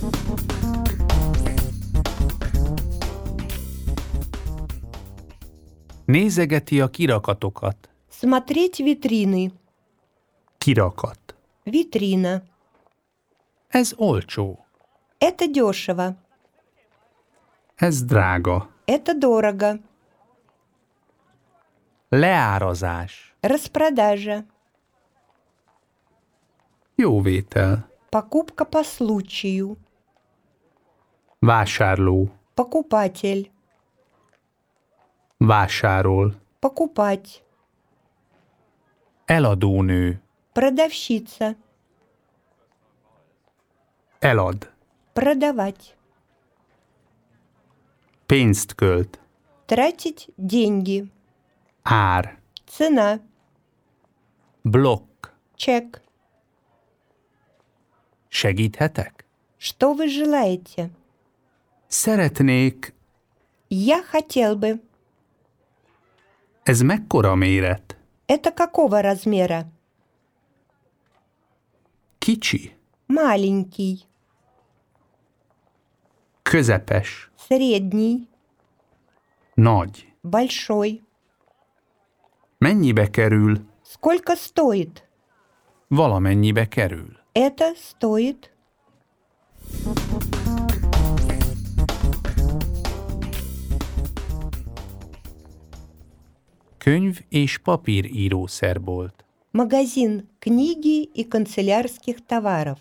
Nézegeti a kirakatokat. Смотреть витрины. Kirakat. Витрина. Ez olcsó. Это дешево. Ez drága. Это дорого. Leárazás. Распродажа. Jóvétel. Покупка по случаю. Vásárló. Покупатель. Vásárol. Покупать. Eladónő. Продавщица. Elad. Продавать. Pénzt költ. Тратить деньги. Ár. Цена. Blokk. Чек. Segíthetek? Что вы желаете? Szeretnék. Я хотел бы. Ez mekkora méret? Это какого размера? Kicsi. Маленький. Közepes. Средний. Nagy. Большой. Mennyibe kerül? Сколько стоит? Valamennyibe kerül. Это стоит. Könyv- és papírírószerbolt. Магазин книги и канцелярских товаров.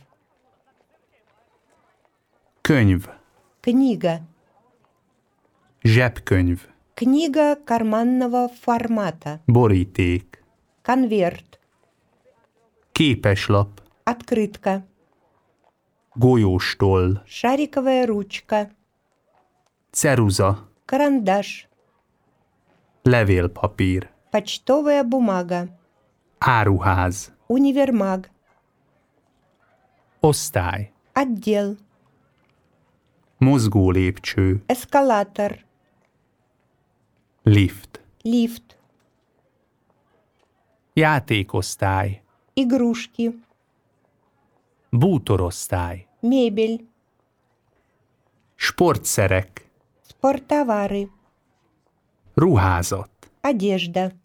Könyv. Книга. Zsebkönyv. Книга карманного формата. Boríték. Конверт. Képeslap. Открытка. Golyóstoll. Шариковая ручка. Ceruza. Карандаш. Levélpapír. Почтовая бумага. Áruház. Универмаг. Osztály. Отдел. Mozgólépcső. Эскалатор. Lift. Лифт. Játékosztály. Игрушки. Bútorosztály. Мебель. Sportszerek. Спорттовары. Ruházat. Одежда.